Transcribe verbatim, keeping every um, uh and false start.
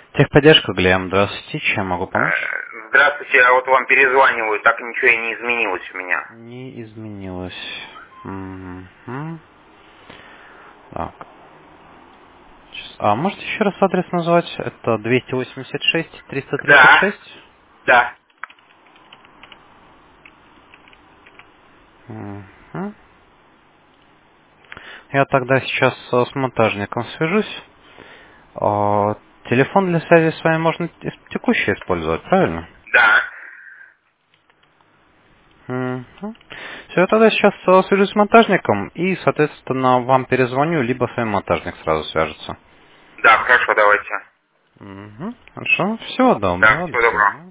Техподдержка, Глеб, здравствуйте, чем могу помочь? Э, Здравствуйте, я вот вам перезваниваю, так ничего и не изменилось у меня. Не изменилось. Мгм. Так. Сейчас. А можете еще раз адрес назвать? Это двести восемьдесят шесть триста тридцать Да, шесть. да. Мгм. Я тогда сейчас э, с монтажником свяжусь. А, Телефон для связи с вами можно т- текущий использовать, правильно? Да. Все, я тогда сейчас э, свяжусь с монтажником и, соответственно, вам перезвоню, либо с вами монтажник сразу свяжется. Да, хорошо, давайте. Мгм. Хорошо. Всего Да, доброго. До всего доброго. свидания.